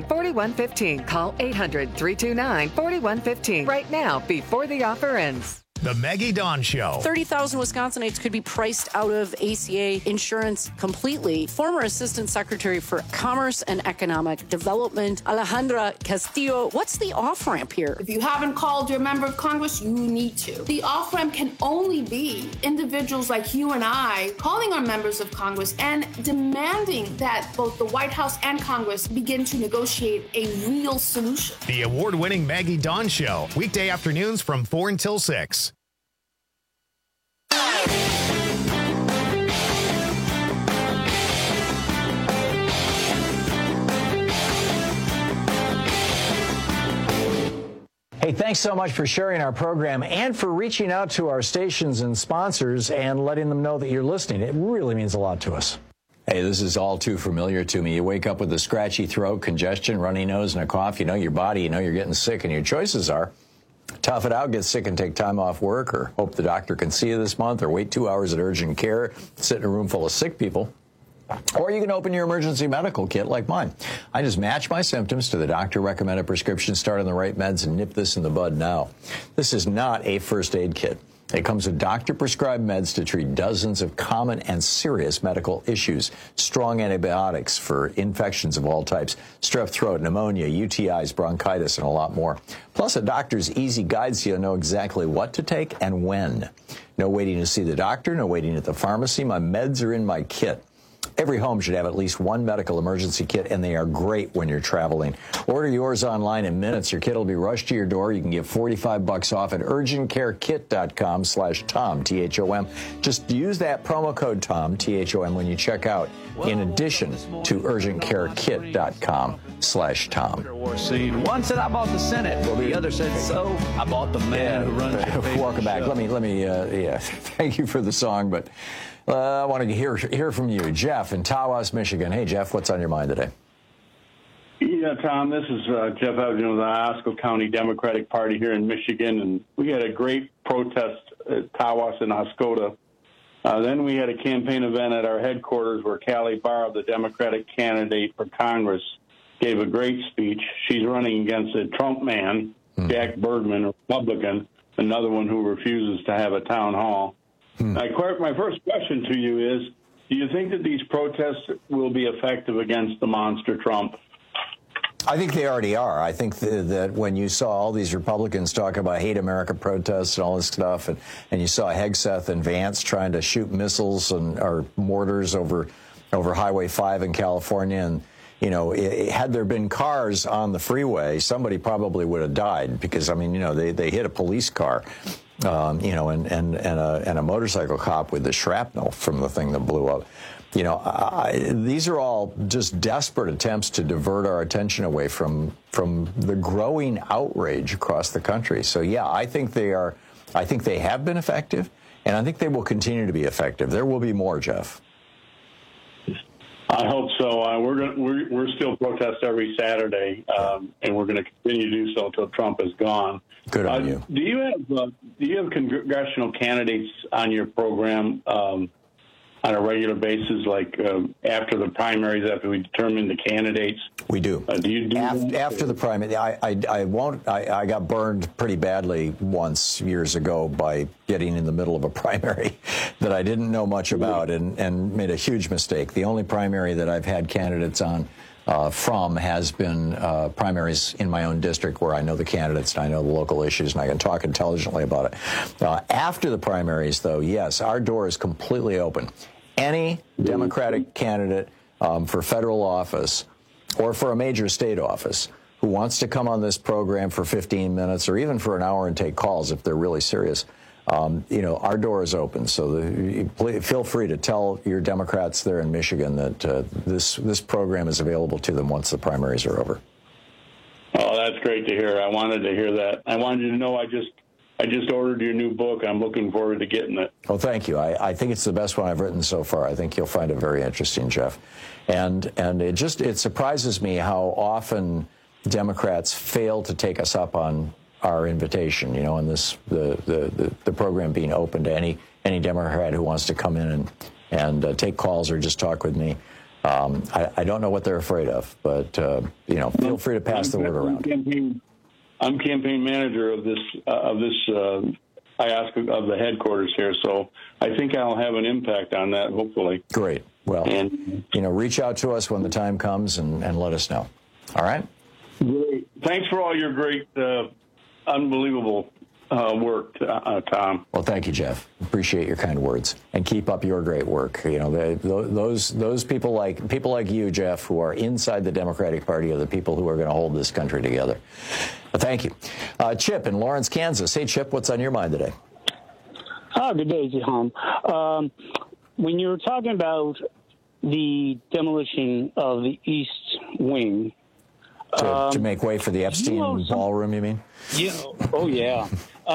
800-329-4115. Call 800-329-4115 right now before the offer ends. The Maggie Dawn Show. 30,000 Wisconsinites could be priced out of ACA insurance completely. Former Assistant Secretary for Commerce and Economic Development, Alejandra Castillo, what's the off-ramp here? If you haven't called your member of Congress, you need to. The off-ramp can only be individuals like you and I calling our members of Congress and demanding that both the White House and Congress begin to negotiate a real solution. The award-winning Maggie Dawn Show. Weekday afternoons from 4 until 6. Hey, thanks so much for sharing our program and for reaching out to our stations and sponsors and letting them know that you're listening. It really means a lot to us. Hey, this is all too familiar to me. You wake up with a scratchy throat, congestion, runny nose, and a cough. You know your body, you know you're getting sick, and your choices are tough it out, get sick and take time off work, or hope the doctor can see you this month, or wait 2 hours at urgent care, sit in a room full of sick people. Or you can open your emergency medical kit like mine. I just match my symptoms to the doctor-recommended prescription, start on the right meds, and nip this in the bud now. This is not a first aid kit. It comes with doctor-prescribed meds to treat dozens of common and serious medical issues, strong antibiotics for infections of all types, strep throat, pneumonia, UTIs, bronchitis, and a lot more. Plus a doctor's easy guide so you'll know exactly what to take and when. No waiting to see the doctor, no waiting at the pharmacy. My meds are in my kit. Every home should have at least one medical emergency kit, and they are great when you're traveling. Order yours online in minutes. Your kit will be rushed to your door. You can get $45 off at urgentcarekit.com/Tom, T-H-O-M. Just use that promo code Tom, T-H-O-M, when you check out, in addition to urgentcarekit.com/Tom. One said I bought the Senate. Well, the other said, so I bought the man who runs the Welcome back. show. Let me, thank you for the song, but I want to hear from you. Jeff in Tawas, Michigan. Hey, Jeff, what's on your mind today? Yeah, Tom, this is Jeff Evans of the Osco County Democratic Party here in Michigan, and we had a great protest at Tawas and Oscoda. Then we had a campaign event at our headquarters where Callie Barr, the Democratic candidate for Congress, gave a great speech. She's running against a Trump man, Jack Birdman, a Republican, another one who refuses to have a town hall. My first question to you is, do you think that these protests will be effective against the monster Trump? I think they already are. I think that when you saw all these Republicans talk about hate America protests and all this stuff, and you saw Hegseth and Vance trying to shoot missiles or mortars over Highway 5 in California, and had there been cars on the freeway, somebody probably would have died because, they hit a police car. And a motorcycle cop with the shrapnel from the thing that blew up. These are all just desperate attempts to divert our attention away from the growing outrage across the country. So, yeah, I think they have been effective, and I think they will continue to be effective. There will be more, Jeff. I hope so. We're still protest every Saturday, and we're going to continue to do so until Trump is gone. Good on you. Do you have congressional candidates on your program on a regular basis, like after the primaries, after we determine the candidates? We do. Do you do after the primary? I won't. I got burned pretty badly once years ago by getting in the middle of a primary that I didn't know much about and made a huge mistake. The only primary that I've had candidates on from has been primaries in my own district where I know the candidates and I know the local issues and I can talk intelligently about it. After the primaries, though, yes, our door is completely open. Any Democratic candidate for federal office or for a major state office who wants to come on this program for 15 minutes or even for an hour and take calls if they're really serious, our door is open. So feel free to tell your Democrats there in Michigan that this program is available to them once the primaries are over. Oh, that's great to hear. I wanted to hear that. I wanted you to know I just ordered your new book. I'm looking forward to getting it. Well, thank you. I think it's the best one I've written so far. I think you'll find it very interesting, Jeff. And it surprises me how often Democrats fail to take us up on our invitation, and the program being open to any Democrat who wants to come in and take calls or just talk with me. I don't know what they're afraid of, but feel free to pass the word around. I'm campaign manager of this IOSCA of the headquarters here. So I think I'll have an impact on that, hopefully. Great. Well, and, reach out to us when the time comes and let us know. All right? Great. Thanks for all your great, unbelievable work, Tom. Well, thank you, Jeff. Appreciate your kind words, and keep up your great work. Those people like you, Jeff, who are inside the Democratic Party, are the people who are going to hold this country together. Thank you, Chip in Lawrence, Kansas. Hey, Chip, what's on your mind today? Good day, Tom. When you were talking about the demolition of the East Wing. To make way for the Epstein ballroom, you mean? Yeah. Oh, yeah.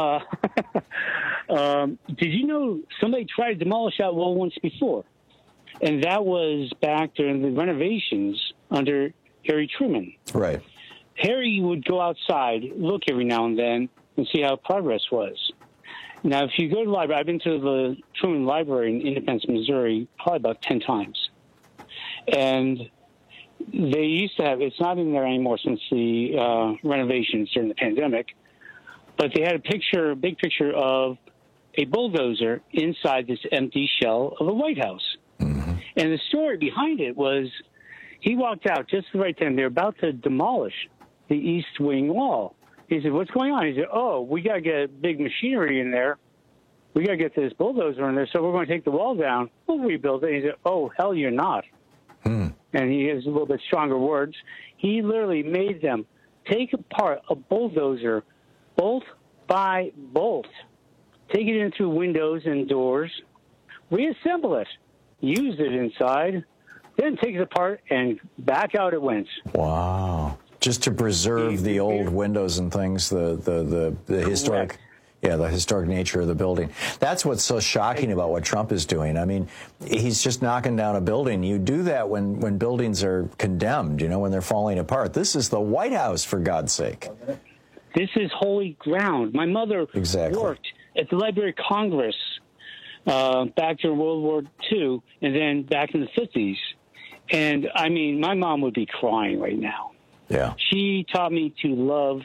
Did you know somebody tried to demolish that wall once before? And that was back during the renovations under Harry Truman. Right. Harry would go outside, look every now and then, and see how progress was. Now, if you go to the library, I've been to the Truman Library in Independence, Missouri, probably about 10 times. And they used to have, it's not in there anymore since the renovations during the pandemic, but they had a big picture of a bulldozer inside this empty shell of a White House. Mm-hmm. And the story behind it was he walked out just the right time. They were about to demolish the East Wing wall. He said, "What's going on?" He said, "Oh, we got to get big machinery in there. We got to get this bulldozer in there, so we're going to take the wall down. We'll rebuild it." He said, "Oh, hell, you're not." And he has a little bit stronger words. He literally made them take apart a bulldozer bolt by bolt, take it in through windows and doors, reassemble it, use it inside, then take it apart, and back out it went. Wow. Just to preserve the old windows and things, the historic... Yeah, the historic nature of the building. That's what's so shocking about what Trump is doing. I mean, he's just knocking down a building. You do that when buildings are condemned, when they're falling apart. This is the White House, for God's sake. This is holy ground. My mother worked at the Library of Congress back during World War II and then back in the 50s. And, I mean, my mom would be crying right now. Yeah. She taught me to love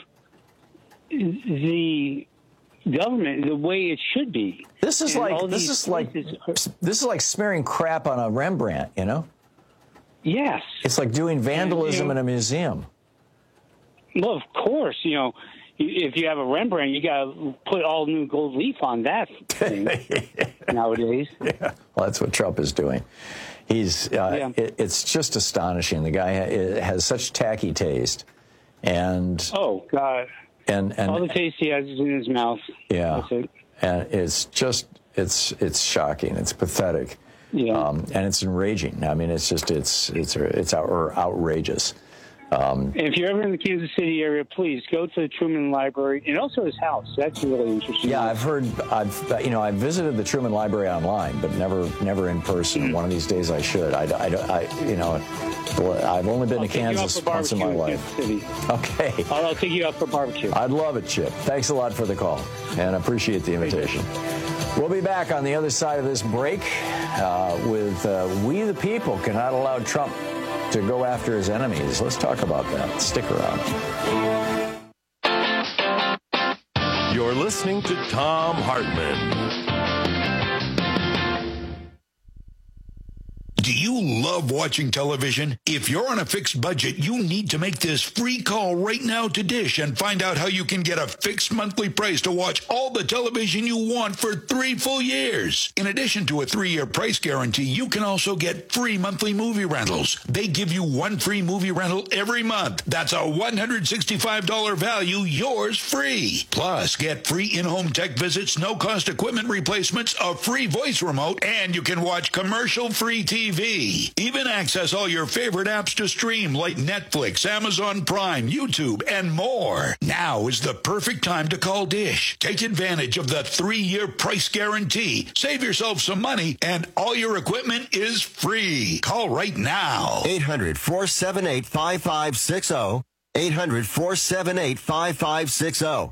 the government the way it should be. This is like smearing crap on a Rembrandt, Yes. It's like doing vandalism in a museum. Well, of course, if you have a Rembrandt, you got to put all new gold leaf on that thing nowadays. Yeah. Well, that's what Trump is doing. He's it's just astonishing. The guy has such tacky taste, and oh God. And all the taste he has is in his mouth. Yeah, that's it. And it's just it's shocking. It's pathetic. Yeah, and it's enraging. I mean, it's outrageous. And if you're ever in the Kansas City area, please go to the Truman Library and also his house. That's really interesting. Yeah, I've visited the Truman Library online, but never in person. One of these days I should. I've only been to Kansas once in my life. Okay. I'll take you out for barbecue. I'd love it, Chip. Thanks a lot for the call, and I appreciate the invitation. We'll be back on the other side of this break with We the People Cannot Allow Trump to go after his enemies. Let's talk about that. Stick around. You're listening to Thom Hartmann. Do you love watching television? If you're on a fixed budget, you need to make this free call right now to Dish and find out how you can get a fixed monthly price to watch all the television you want for 3 full years. In addition to a 3-year price guarantee, you can also get free monthly movie rentals. They give you 1 free movie rental every month. That's a $165 value, yours free. Plus, get free in-home tech visits, no-cost equipment replacements, a free voice remote, and you can watch commercial-free TV. Even access all your favorite apps to stream like Netflix, Amazon Prime, YouTube, and more. Now is the perfect time to call Dish. Take advantage of the 3-year price guarantee. Save yourself some money, and all your equipment is free. Call right now. 800-478-5560. 800-478-5560.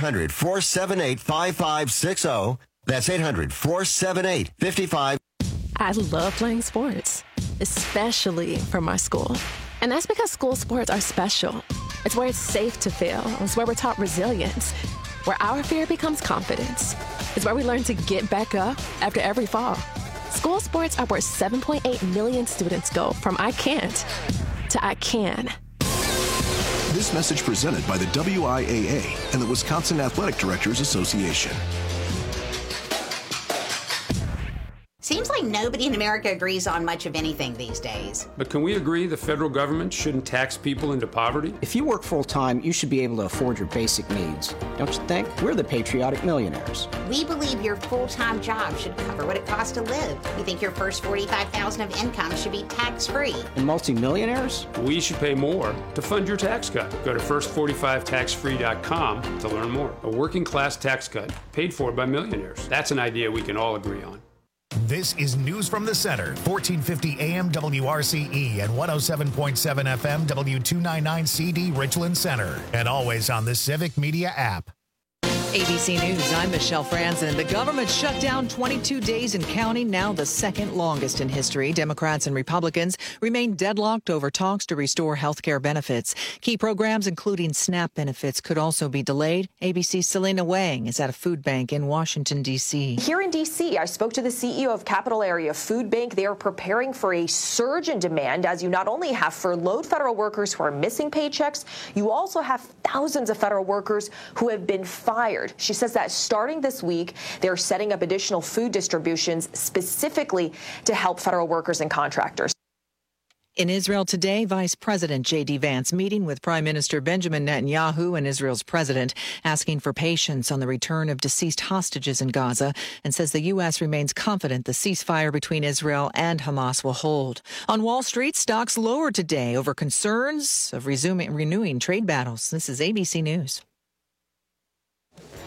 800-478-5560. That's 800-478-5560. I love playing sports, especially for my school. And that's because school sports are special. It's where it's safe to fail. It's where we're taught resilience, where our fear becomes confidence. is where we learn to get back up after every fall. School sports are where 7.8 million students go from I can't to I can. This message presented by the WIAA and the Wisconsin Athletic Directors Association. Seems like nobody in America agrees on much of anything these days. But can we agree the federal government shouldn't tax people into poverty? If you work full-time, you should be able to afford your basic needs. Don't you think? We're the patriotic millionaires. We believe your full-time job should cover what it costs to live. We think your first $45,000 of income should be tax-free. And multimillionaires? We should pay more to fund your tax cut. Go to first45taxfree.com to learn more. A working-class tax cut paid for by millionaires. That's an idea we can all agree on. This is News from the Center, 1450 AM WRCE and 107.7 FM W299CD Richland Center, and always on the Civic Media app. ABC News, I'm Michelle Franzen. The government shut down 22 days and counting, now the second longest in history. Democrats and Republicans remain deadlocked over talks to restore health care benefits. Key programs, including SNAP benefits, could also be delayed. ABC's Selena Wang is at a food bank in Washington, D.C. Here in D.C., I spoke to the CEO of Capital Area Food Bank. They are preparing for a surge in demand, as you not only have furloughed federal workers who are missing paychecks, you also have thousands of federal workers who have been fired. She says that starting this week, they're setting up additional food distributions specifically to help federal workers and contractors. In Israel today, Vice President J.D. Vance meeting with Prime Minister Benjamin Netanyahu and Israel's president, asking for patience on the return of deceased hostages in Gaza, and says the U.S. remains confident the ceasefire between Israel and Hamas will hold. On Wall Street, stocks lower today over concerns of renewing trade battles. This is ABC News.